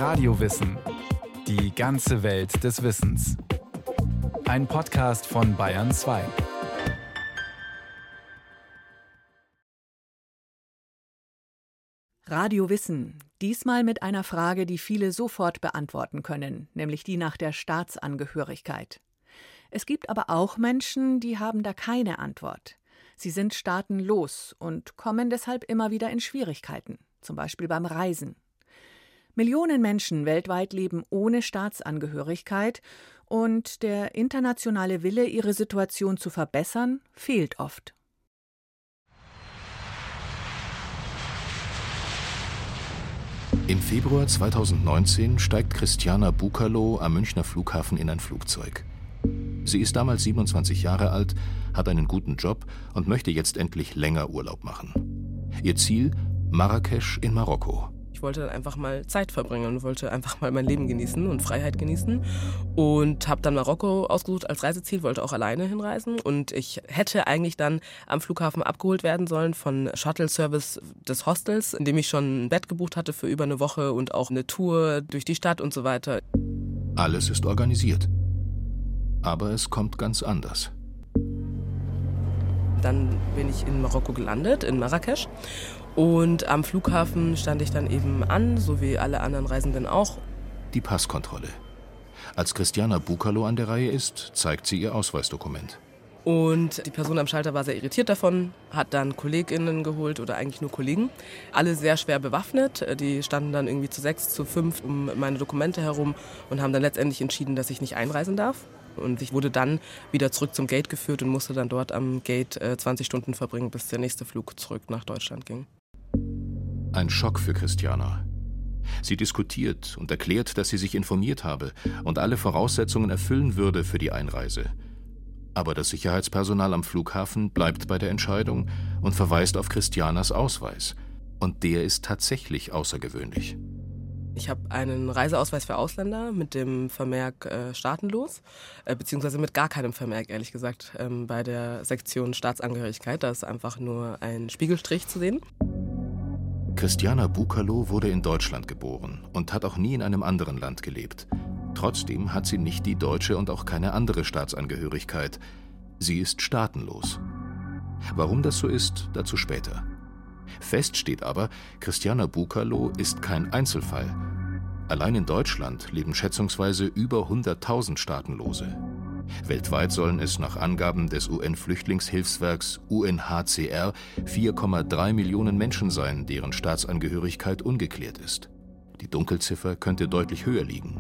Radiowissen. Die ganze Welt des Wissens. Ein Podcast von Bayern 2. Radiowissen. Diesmal mit einer Frage, die viele sofort beantworten können, nämlich die nach der Staatsangehörigkeit. Es gibt aber auch Menschen, die haben da keine Antwort. Sie sind staatenlos und kommen deshalb immer wieder in Schwierigkeiten, zum Beispiel beim Reisen. Millionen Menschen weltweit leben ohne Staatsangehörigkeit und der internationale Wille, ihre Situation zu verbessern, fehlt oft. Im Februar 2019 steigt Christiana Bucalo am Münchner Flughafen in ein Flugzeug. Sie ist damals 27 Jahre alt, hat einen guten Job und möchte jetzt endlich länger Urlaub machen. Ihr Ziel: Marrakesch in Marokko. Ich wollte dann einfach mal Zeit verbringen und wollte einfach mal mein Leben genießen und Freiheit genießen und habe dann Marokko ausgesucht als Reiseziel, wollte auch alleine hinreisen und ich hätte eigentlich dann am Flughafen abgeholt werden sollen von Shuttle-Service des Hostels, in dem ich schon ein Bett gebucht hatte für über eine Woche und auch eine Tour durch die Stadt und so weiter. Alles ist organisiert. Aber es kommt ganz anders. Dann bin ich in Marokko gelandet, in Marrakesch. Und am Flughafen stand ich dann eben an, so wie alle anderen Reisenden auch. Die Passkontrolle. Als Christiana Bucalo an der Reihe ist, zeigt sie ihr Ausweisdokument. Und die Person am Schalter war sehr irritiert davon, hat dann KollegInnen geholt oder eigentlich nur Kollegen. Alle sehr schwer bewaffnet. Die standen dann irgendwie zu 6, zu 5 um meine Dokumente herum und haben dann letztendlich entschieden, dass ich nicht einreisen darf. Und ich wurde dann wieder zurück zum Gate geführt und musste dann dort am Gate 20 Stunden verbringen, bis der nächste Flug zurück nach Deutschland ging. Ein Schock für Christiana. Sie diskutiert und erklärt, dass sie sich informiert habe und alle Voraussetzungen erfüllen würde für die Einreise. Aber das Sicherheitspersonal am Flughafen bleibt bei der Entscheidung und verweist auf Christianas Ausweis. Und der ist tatsächlich außergewöhnlich. Ich habe einen Reiseausweis für Ausländer mit dem Vermerk staatenlos, beziehungsweise mit gar keinem Vermerk, ehrlich gesagt, bei der Sektion Staatsangehörigkeit. Da ist einfach nur ein Spiegelstrich zu sehen. Christiana Bucalo wurde in Deutschland geboren und hat auch nie in einem anderen Land gelebt. Trotzdem hat sie nicht die deutsche und auch keine andere Staatsangehörigkeit. Sie ist staatenlos. Warum das so ist, dazu später. Fest steht aber, Christiana Bucalo ist kein Einzelfall. Allein in Deutschland leben schätzungsweise über 100.000 Staatenlose. Weltweit sollen es nach Angaben des UN-Flüchtlingshilfswerks UNHCR 4,3 Millionen Menschen sein, deren Staatsangehörigkeit ungeklärt ist. Die Dunkelziffer könnte deutlich höher liegen.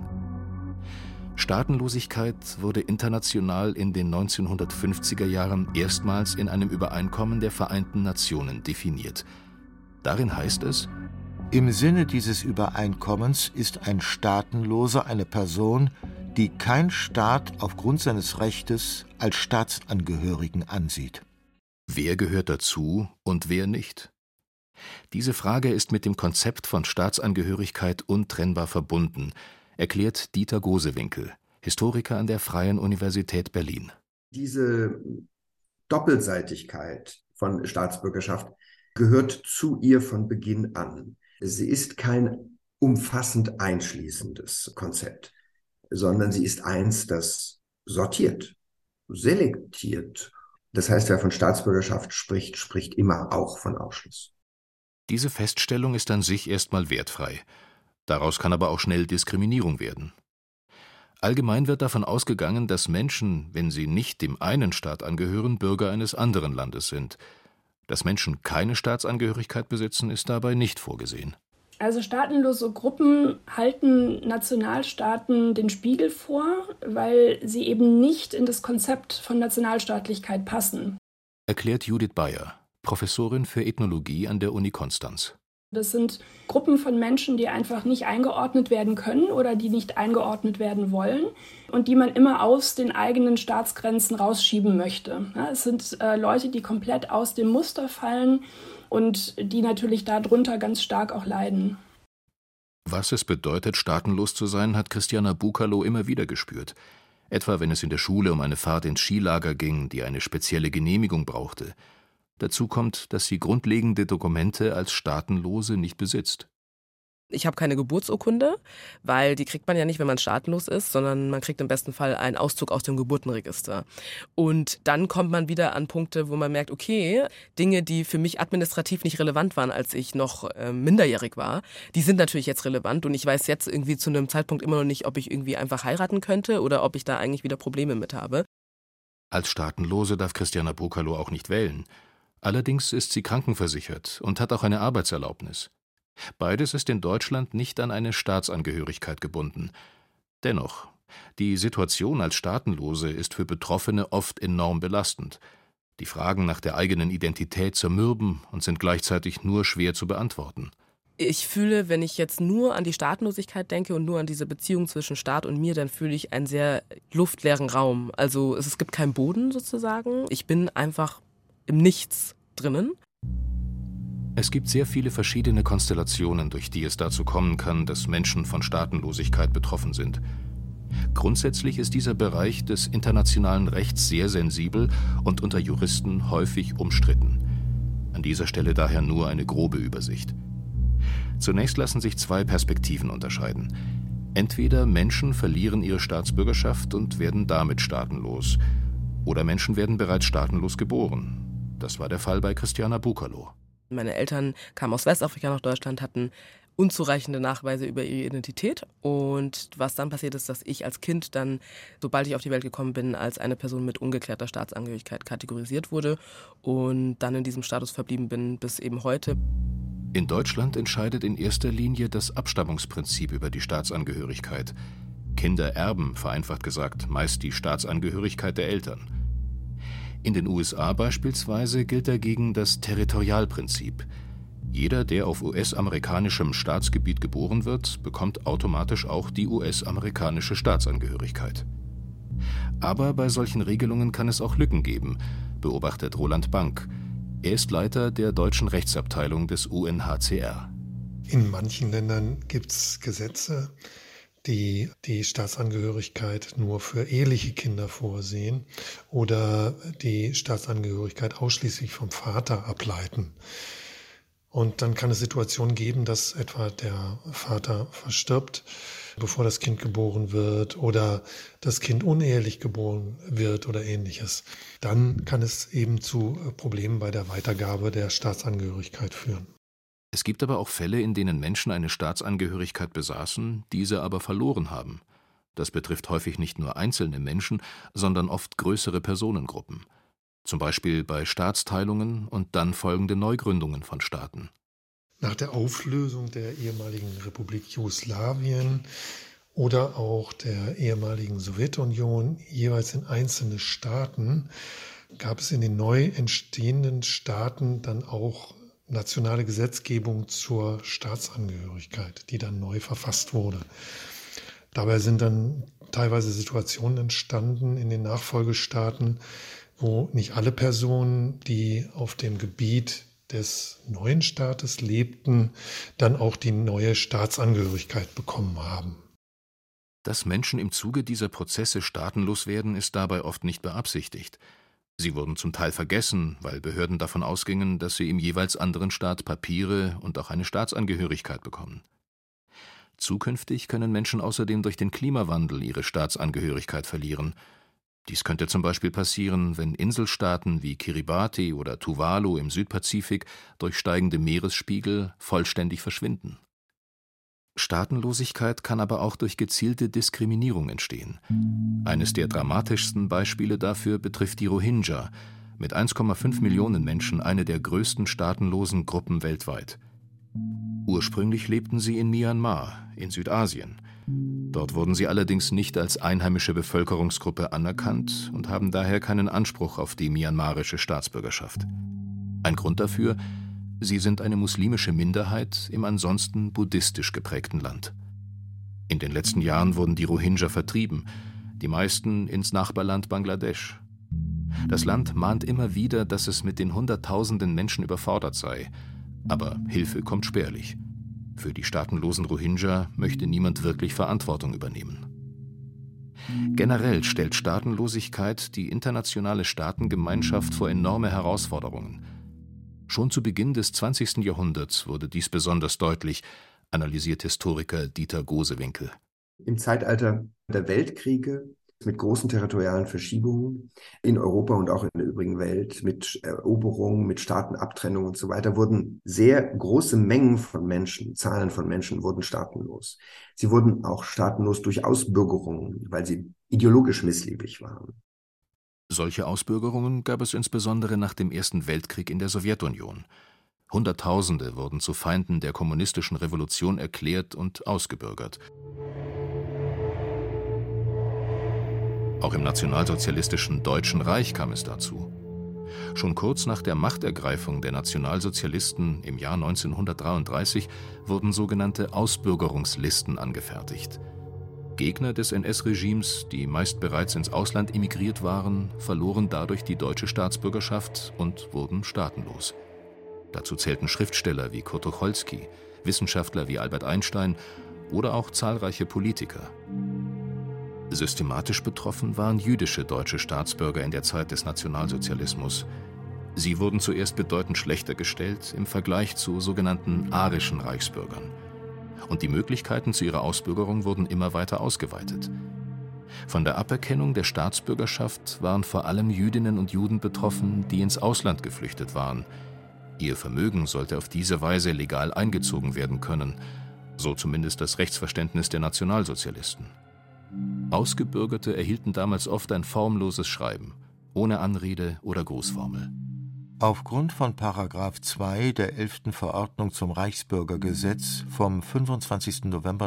Staatenlosigkeit wurde international in den 1950er Jahren erstmals in einem Übereinkommen der Vereinten Nationen definiert. Darin heißt es: Im Sinne dieses Übereinkommens ist ein Staatenloser eine Person, die kein Staat aufgrund seines Rechtes als Staatsangehörigen ansieht. Wer gehört dazu und wer nicht? Diese Frage ist mit dem Konzept von Staatsangehörigkeit untrennbar verbunden, erklärt Dieter Gosewinkel, Historiker an der Freien Universität Berlin. Diese Doppelseitigkeit von Staatsbürgerschaft gehört zu ihr von Beginn an. Sie ist kein umfassend einschließendes Konzept, sondern sie ist eins, das sortiert, selektiert. Das heißt, wer von Staatsbürgerschaft spricht, spricht immer auch von Ausschluss. Diese Feststellung ist an sich erstmal wertfrei. Daraus kann aber auch schnell Diskriminierung werden. Allgemein wird davon ausgegangen, dass Menschen, wenn sie nicht dem einen Staat angehören, Bürger eines anderen Landes sind. Dass Menschen keine Staatsangehörigkeit besitzen, ist dabei nicht vorgesehen. Also staatenlose Gruppen halten Nationalstaaten den Spiegel vor, weil sie eben nicht in das Konzept von Nationalstaatlichkeit passen. Erklärt Judith Bayer, Professorin für Ethnologie an der Uni Konstanz. Das sind Gruppen von Menschen, die einfach nicht eingeordnet werden können oder die nicht eingeordnet werden wollen und die man immer aus den eigenen Staatsgrenzen rausschieben möchte. Ja, es sind Leute, die komplett aus dem Muster fallen und die natürlich darunter ganz stark auch leiden. Was es bedeutet, staatenlos zu sein, hat Christiana Bucalo immer wieder gespürt. Etwa wenn es in der Schule um eine Fahrt ins Skilager ging, die eine spezielle Genehmigung brauchte. Dazu kommt, dass sie grundlegende Dokumente als Staatenlose nicht besitzt. Ich habe keine Geburtsurkunde, weil die kriegt man ja nicht, wenn man staatenlos ist, sondern man kriegt im besten Fall einen Auszug aus dem Geburtenregister. Und dann kommt man wieder an Punkte, wo man merkt, okay, Dinge, die für mich administrativ nicht relevant waren, als ich noch minderjährig war, die sind natürlich jetzt relevant und ich weiß jetzt irgendwie zu einem Zeitpunkt immer noch nicht, ob ich irgendwie einfach heiraten könnte oder ob ich da eigentlich wieder Probleme mit habe. Als Staatenlose darf Christiana Bucalo auch nicht wählen. Allerdings ist sie krankenversichert und hat auch eine Arbeitserlaubnis. Beides ist in Deutschland nicht an eine Staatsangehörigkeit gebunden. Dennoch, die Situation als Staatenlose ist für Betroffene oft enorm belastend. Die Fragen nach der eigenen Identität zermürben und sind gleichzeitig nur schwer zu beantworten. Ich fühle, wenn ich jetzt nur an die Staatenlosigkeit denke und nur an diese Beziehung zwischen Staat und mir, dann fühle ich einen sehr luftleeren Raum. Also es gibt keinen Boden sozusagen. Ich bin einfach im Nichts drinnen. Es gibt sehr viele verschiedene Konstellationen, durch die es dazu kommen kann, dass Menschen von Staatenlosigkeit betroffen sind. Grundsätzlich ist dieser Bereich des internationalen Rechts sehr sensibel und unter Juristen häufig umstritten. An dieser Stelle daher nur eine grobe Übersicht. Zunächst lassen sich zwei Perspektiven unterscheiden. Entweder Menschen verlieren ihre Staatsbürgerschaft und werden damit staatenlos, oder Menschen werden bereits staatenlos geboren. Das war der Fall bei Christiana Bucalo. Meine Eltern kamen aus Westafrika nach Deutschland, hatten unzureichende Nachweise über ihre Identität. Und was dann passiert ist, dass ich als Kind dann, sobald ich auf die Welt gekommen bin, als eine Person mit ungeklärter Staatsangehörigkeit kategorisiert wurde und dann in diesem Status verblieben bin bis eben heute. In Deutschland entscheidet in erster Linie das Abstammungsprinzip über die Staatsangehörigkeit. Kinder erben, vereinfacht gesagt, meist die Staatsangehörigkeit der Eltern. In den USA beispielsweise gilt dagegen das Territorialprinzip. Jeder, der auf US-amerikanischem Staatsgebiet geboren wird, bekommt automatisch auch die US-amerikanische Staatsangehörigkeit. Aber bei solchen Regelungen kann es auch Lücken geben, beobachtet Roland Bank. Er ist Leiter der deutschen Rechtsabteilung des UNHCR. In manchen Ländern gibt es Gesetze, die die Staatsangehörigkeit nur für eheliche Kinder vorsehen oder die Staatsangehörigkeit ausschließlich vom Vater ableiten. Und dann kann es Situationen geben, dass etwa der Vater verstirbt, bevor das Kind geboren wird oder das Kind unehelich geboren wird oder Ähnliches. Dann kann es eben zu Problemen bei der Weitergabe der Staatsangehörigkeit führen. Es gibt aber auch Fälle, in denen Menschen eine Staatsangehörigkeit besaßen, diese aber verloren haben. Das betrifft häufig nicht nur einzelne Menschen, sondern oft größere Personengruppen. Zum Beispiel bei Staatsteilungen und dann folgende Neugründungen von Staaten. Nach der Auflösung der ehemaligen Republik Jugoslawien oder auch der ehemaligen Sowjetunion, jeweils in einzelne Staaten, gab es in den neu entstehenden Staaten dann auch nationale Gesetzgebung zur Staatsangehörigkeit, die dann neu verfasst wurde. Dabei sind dann teilweise Situationen entstanden in den Nachfolgestaaten, wo nicht alle Personen, die auf dem Gebiet des neuen Staates lebten, dann auch die neue Staatsangehörigkeit bekommen haben. Dass Menschen im Zuge dieser Prozesse staatenlos werden, ist dabei oft nicht beabsichtigt. Sie wurden zum Teil vergessen, weil Behörden davon ausgingen, dass sie im jeweils anderen Staat Papiere und auch eine Staatsangehörigkeit bekommen. Zukünftig können Menschen außerdem durch den Klimawandel ihre Staatsangehörigkeit verlieren. Dies könnte zum Beispiel passieren, wenn Inselstaaten wie Kiribati oder Tuvalu im Südpazifik durch steigende Meeresspiegel vollständig verschwinden. Staatenlosigkeit kann aber auch durch gezielte Diskriminierung entstehen. Eines der dramatischsten Beispiele dafür betrifft die Rohingya, mit 1,5 Millionen Menschen eine der größten staatenlosen Gruppen weltweit. Ursprünglich lebten sie in Myanmar, in Südasien. Dort wurden sie allerdings nicht als einheimische Bevölkerungsgruppe anerkannt und haben daher keinen Anspruch auf die myanmarische Staatsbürgerschaft. Ein Grund dafür: Sie sind eine muslimische Minderheit im ansonsten buddhistisch geprägten Land. In den letzten Jahren wurden die Rohingya vertrieben, die meisten ins Nachbarland Bangladesch. Das Land mahnt immer wieder, dass es mit den Hunderttausenden Menschen überfordert sei, aber Hilfe kommt spärlich. Für die staatenlosen Rohingya möchte niemand wirklich Verantwortung übernehmen. Generell stellt Staatenlosigkeit die internationale Staatengemeinschaft vor enorme Herausforderungen. Schon zu Beginn des 20. Jahrhunderts wurde dies besonders deutlich, analysiert Historiker Dieter Gosewinkel. Im Zeitalter der Weltkriege mit großen territorialen Verschiebungen in Europa und auch in der übrigen Welt, mit Eroberungen, mit Staatenabtrennung und so weiter, wurden sehr große Mengen von Menschen, Zahlen von Menschen wurden staatenlos. Sie wurden auch staatenlos durch Ausbürgerungen, weil sie ideologisch missliebig waren. Solche Ausbürgerungen gab es insbesondere nach dem Ersten Weltkrieg in der Sowjetunion. Hunderttausende wurden zu Feinden der kommunistischen Revolution erklärt und ausgebürgert. Auch im nationalsozialistischen Deutschen Reich kam es dazu. Schon kurz nach der Machtergreifung der Nationalsozialisten im Jahr 1933 wurden sogenannte Ausbürgerungslisten angefertigt. Gegner des NS-Regimes, die meist bereits ins Ausland emigriert waren, verloren dadurch die deutsche Staatsbürgerschaft und wurden staatenlos. Dazu zählten Schriftsteller wie Kurt Tucholsky, Wissenschaftler wie Albert Einstein oder auch zahlreiche Politiker. Systematisch betroffen waren jüdische deutsche Staatsbürger in der Zeit des Nationalsozialismus. Sie wurden zuerst bedeutend schlechter gestellt im Vergleich zu sogenannten arischen Reichsbürgern. Und die Möglichkeiten zu ihrer Ausbürgerung wurden immer weiter ausgeweitet. Von der Aberkennung der Staatsbürgerschaft waren vor allem Jüdinnen und Juden betroffen, die ins Ausland geflüchtet waren. Ihr Vermögen sollte auf diese Weise legal eingezogen werden können, so zumindest das Rechtsverständnis der Nationalsozialisten. Ausgebürgerte erhielten damals oft ein formloses Schreiben, ohne Anrede oder Grußformel. Aufgrund von § 2 der 11. Verordnung zum Reichsbürgergesetz vom 25. November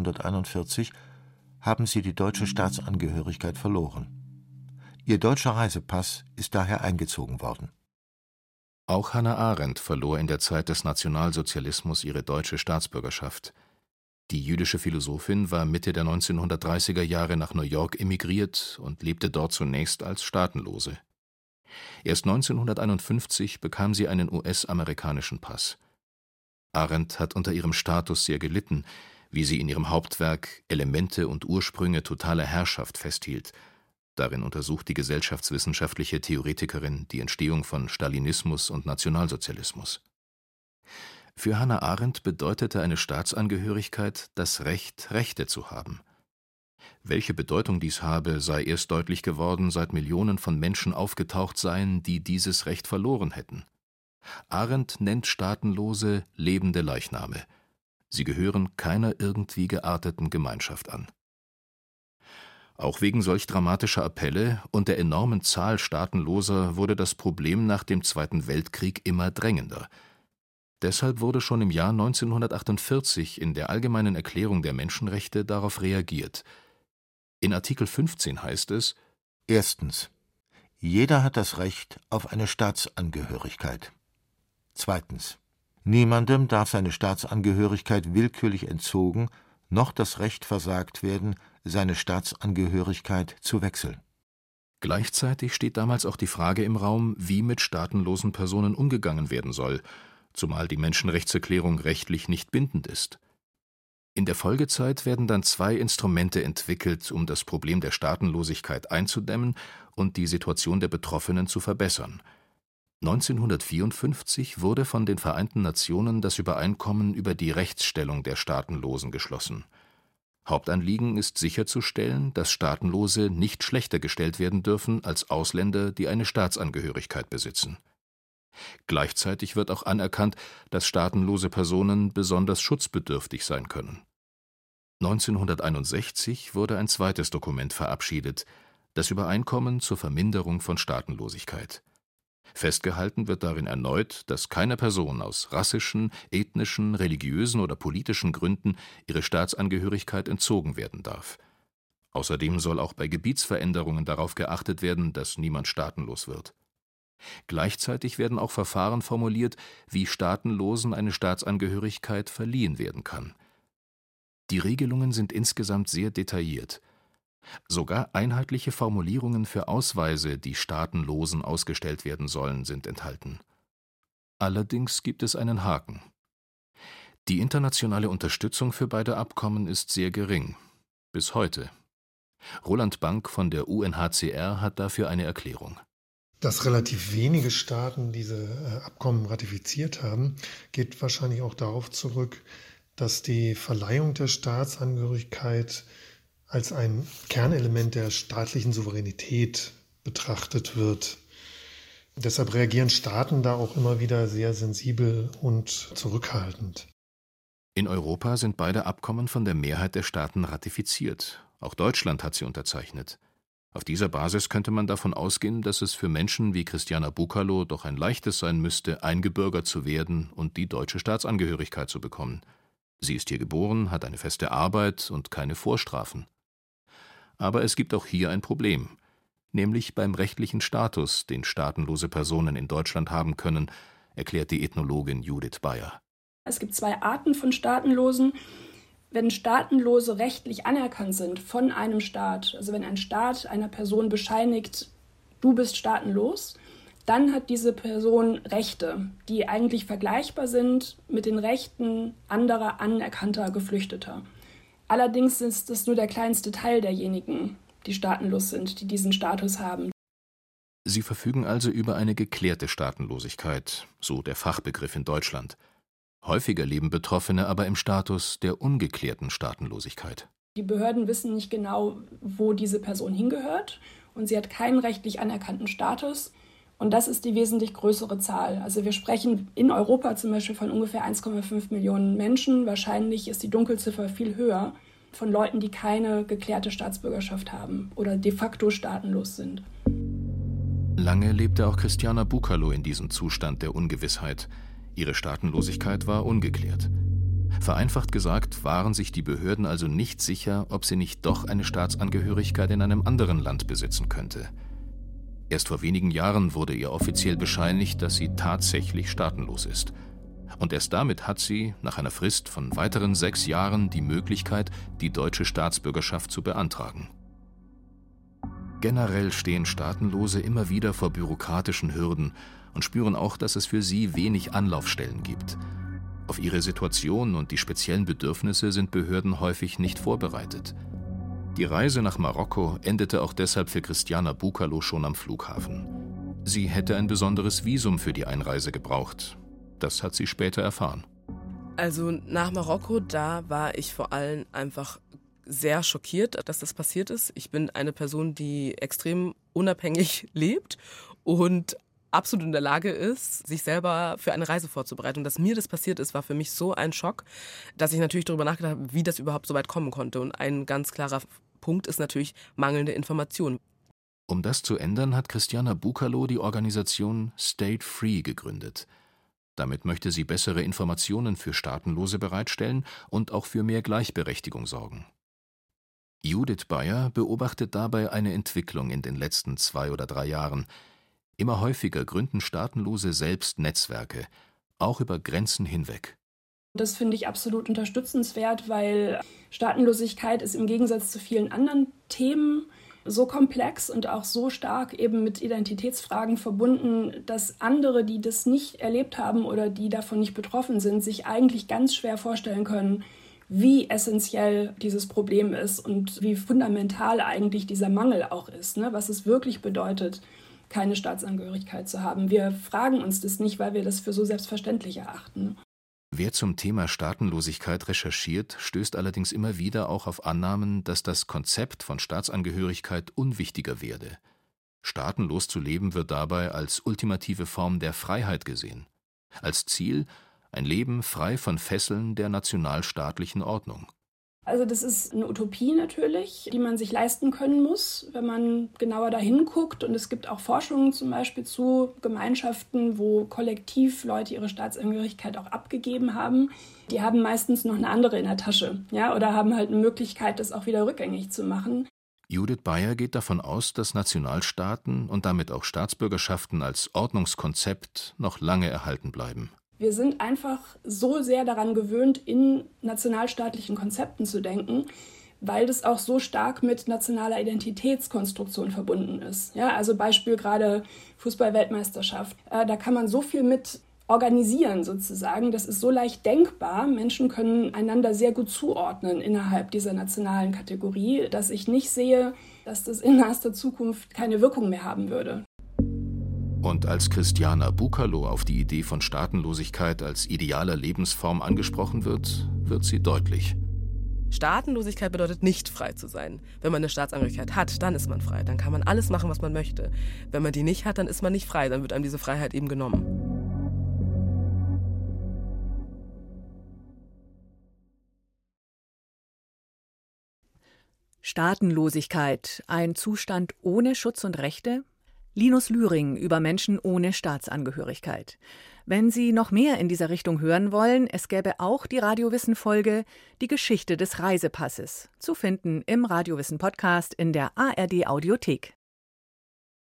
1941 haben sie die deutsche Staatsangehörigkeit verloren. Ihr deutscher Reisepass ist daher eingezogen worden. Auch Hannah Arendt verlor in der Zeit des Nationalsozialismus ihre deutsche Staatsbürgerschaft. Die jüdische Philosophin war Mitte der 1930er Jahre nach New York emigriert und lebte dort zunächst als Staatenlose. Erst 1951 bekam sie einen US-amerikanischen Pass. Arendt hat unter ihrem Status sehr gelitten, wie sie in ihrem Hauptwerk Elemente und Ursprünge totaler Herrschaft festhielt. Darin untersucht die gesellschaftswissenschaftliche Theoretikerin die Entstehung von Stalinismus und Nationalsozialismus. Für Hannah Arendt bedeutete eine Staatsangehörigkeit das Recht, Rechte zu haben. Welche Bedeutung dies habe, sei erst deutlich geworden, seit Millionen von Menschen aufgetaucht seien, die dieses Recht verloren hätten. Arendt nennt Staatenlose lebende Leichname. Sie gehören keiner irgendwie gearteten Gemeinschaft an. Auch wegen solch dramatischer Appelle und der enormen Zahl Staatenloser wurde das Problem nach dem Zweiten Weltkrieg immer drängender. Deshalb wurde schon im Jahr 1948 in der Allgemeinen Erklärung der Menschenrechte darauf reagiert. In Artikel 15 heißt es: Erstens. Jeder hat das Recht auf eine Staatsangehörigkeit. Zweitens. Niemandem darf seine Staatsangehörigkeit willkürlich entzogen, noch das Recht versagt werden, seine Staatsangehörigkeit zu wechseln. Gleichzeitig steht damals auch die Frage im Raum, wie mit staatenlosen Personen umgegangen werden soll, zumal die Menschenrechtserklärung rechtlich nicht bindend ist. In der Folgezeit werden dann zwei Instrumente entwickelt, um das Problem der Staatenlosigkeit einzudämmen und die Situation der Betroffenen zu verbessern. 1954 wurde von den Vereinten Nationen das Übereinkommen über die Rechtsstellung der Staatenlosen geschlossen. Hauptanliegen ist sicherzustellen, dass Staatenlose nicht schlechter gestellt werden dürfen als Ausländer, die eine Staatsangehörigkeit besitzen. Gleichzeitig wird auch anerkannt, dass staatenlose Personen besonders schutzbedürftig sein können. 1961 wurde ein zweites Dokument verabschiedet, das Übereinkommen zur Verminderung von Staatenlosigkeit. Festgehalten wird darin erneut, dass keine Person aus rassischen, ethnischen, religiösen oder politischen Gründen ihre Staatsangehörigkeit entzogen werden darf. Außerdem soll auch bei Gebietsveränderungen darauf geachtet werden, dass niemand staatenlos wird. Gleichzeitig werden auch Verfahren formuliert, wie Staatenlosen eine Staatsangehörigkeit verliehen werden kann. Die Regelungen sind insgesamt sehr detailliert. Sogar einheitliche Formulierungen für Ausweise, die Staatenlosen ausgestellt werden sollen, sind enthalten. Allerdings gibt es einen Haken. Die internationale Unterstützung für beide Abkommen ist sehr gering. Bis heute. Roland Bank von der UNHCR hat dafür eine Erklärung. Dass relativ wenige Staaten diese Abkommen ratifiziert haben, geht wahrscheinlich auch darauf zurück, dass die Verleihung der Staatsangehörigkeit als ein Kernelement der staatlichen Souveränität betrachtet wird. Deshalb reagieren Staaten da auch immer wieder sehr sensibel und zurückhaltend. In Europa sind beide Abkommen von der Mehrheit der Staaten ratifiziert. Auch Deutschland hat sie unterzeichnet. Auf dieser Basis könnte man davon ausgehen, dass es für Menschen wie Christiana Bucalo doch ein leichtes sein müsste, eingebürgert zu werden und die deutsche Staatsangehörigkeit zu bekommen. Sie ist hier geboren, hat eine feste Arbeit und keine Vorstrafen. Aber es gibt auch hier ein Problem, nämlich beim rechtlichen Status, den staatenlose Personen in Deutschland haben können, erklärt die Ethnologin Judith Bayer. Es gibt 2 Arten von Staatenlosen. Wenn Staatenlose rechtlich anerkannt sind von einem Staat, also wenn ein Staat einer Person bescheinigt, du bist staatenlos, dann hat diese Person Rechte, die eigentlich vergleichbar sind mit den Rechten anderer anerkannter Geflüchteter. Allerdings ist es nur der kleinste Teil derjenigen, die staatenlos sind, die diesen Status haben. Sie verfügen also über eine geklärte Staatenlosigkeit, so der Fachbegriff in Deutschland. Häufiger leben Betroffene aber im Status der ungeklärten Staatenlosigkeit. Die Behörden wissen nicht genau, wo diese Person hingehört und sie hat keinen rechtlich anerkannten Status. Und das ist die wesentlich größere Zahl. Also wir sprechen in Europa zum Beispiel von ungefähr 1,5 Millionen Menschen. Wahrscheinlich ist die Dunkelziffer viel höher von Leuten, die keine geklärte Staatsbürgerschaft haben oder de facto staatenlos sind. Lange lebte auch Christiana Bucalo in diesem Zustand der Ungewissheit. Ihre Staatenlosigkeit war ungeklärt. Vereinfacht gesagt waren sich die Behörden also nicht sicher, ob sie nicht doch eine Staatsangehörigkeit in einem anderen Land besitzen könnte. Erst vor wenigen Jahren wurde ihr offiziell bescheinigt, dass sie tatsächlich staatenlos ist. Und erst damit hat sie, nach einer Frist von weiteren 6 Jahren, die Möglichkeit, die deutsche Staatsbürgerschaft zu beantragen. Generell stehen Staatenlose immer wieder vor bürokratischen Hürden und spüren auch, dass es für sie wenig Anlaufstellen gibt. Auf ihre Situation und die speziellen Bedürfnisse sind Behörden häufig nicht vorbereitet. Die Reise nach Marokko endete auch deshalb für Christiana Bucalo schon am Flughafen. Sie hätte ein besonderes Visum für die Einreise gebraucht. Das hat sie später erfahren. Also nach Marokko, da war ich vor allem einfach sehr schockiert, dass das passiert ist. Ich bin eine Person, die extrem unabhängig lebt und absolut in der Lage ist, sich selber für eine Reise vorzubereiten. Und dass mir das passiert ist, war für mich so ein Schock, dass ich natürlich darüber nachgedacht habe, wie das überhaupt so weit kommen konnte. Und ein ganz klarer Punkt ist natürlich mangelnde Information. Um das zu ändern, hat Christiana Bucalo die Organisation State Free gegründet. Damit möchte sie bessere Informationen für Staatenlose bereitstellen und auch für mehr Gleichberechtigung sorgen. Judith Bayer beobachtet dabei eine Entwicklung in den letzten 2 oder 3 Jahren. Immer häufiger gründen Staatenlose selbst Netzwerke, auch über Grenzen hinweg. Das finde ich absolut unterstützenswert, weil Staatenlosigkeit ist im Gegensatz zu vielen anderen Themen so komplex und auch so stark eben mit Identitätsfragen verbunden, dass andere, die das nicht erlebt haben oder die davon nicht betroffen sind, sich eigentlich ganz schwer vorstellen können, wie essentiell dieses Problem ist und wie fundamental eigentlich dieser Mangel auch ist, ne? Was es wirklich bedeutet, keine Staatsangehörigkeit zu haben. Wir fragen uns das nicht, weil wir das für so selbstverständlich erachten. Wer zum Thema Staatenlosigkeit recherchiert, stößt allerdings immer wieder auch auf Annahmen, dass das Konzept von Staatsangehörigkeit unwichtiger werde. Staatenlos zu leben wird dabei als ultimative Form der Freiheit gesehen. Als Ziel ein Leben frei von Fesseln der nationalstaatlichen Ordnung. Also das ist eine Utopie natürlich, die man sich leisten können muss, wenn man genauer dahin guckt. Und es gibt auch Forschungen zum Beispiel zu Gemeinschaften, wo kollektiv Leute ihre Staatsangehörigkeit auch abgegeben haben. Die haben meistens noch eine andere in der Tasche, ja, oder haben halt eine Möglichkeit, das auch wieder rückgängig zu machen. Judith Bayer geht davon aus, dass Nationalstaaten und damit auch Staatsbürgerschaften als Ordnungskonzept noch lange erhalten bleiben. Wir sind einfach so sehr daran gewöhnt, in nationalstaatlichen Konzepten zu denken, weil das auch so stark mit nationaler Identitätskonstruktion verbunden ist. Ja, also Beispiel gerade Fußball-Weltmeisterschaft. Da kann man so viel mit organisieren sozusagen. Das ist so leicht denkbar. Menschen können einander sehr gut zuordnen innerhalb dieser nationalen Kategorie, dass ich nicht sehe, dass das in naher Zukunft keine Wirkung mehr haben würde. Und als Christiana Bucalo auf die Idee von Staatenlosigkeit als idealer Lebensform angesprochen wird wird sie deutlich. Staatenlosigkeit bedeutet nicht frei zu sein. Wenn man eine Staatsangehörigkeit hat, dann ist man frei. Dann kann man alles machen, was man möchte. Wenn man die nicht hat, dann ist man nicht frei. Dann wird einem diese Freiheit eben genommen. Staatenlosigkeit, ein Zustand ohne Schutz und Rechte? Linus Lühring über Menschen ohne Staatsangehörigkeit. Wenn Sie noch mehr in dieser Richtung hören wollen, es gäbe auch die Radiowissen-Folge Die Geschichte des Reisepasses, zu finden im Radiowissen-Podcast in der ARD-Audiothek.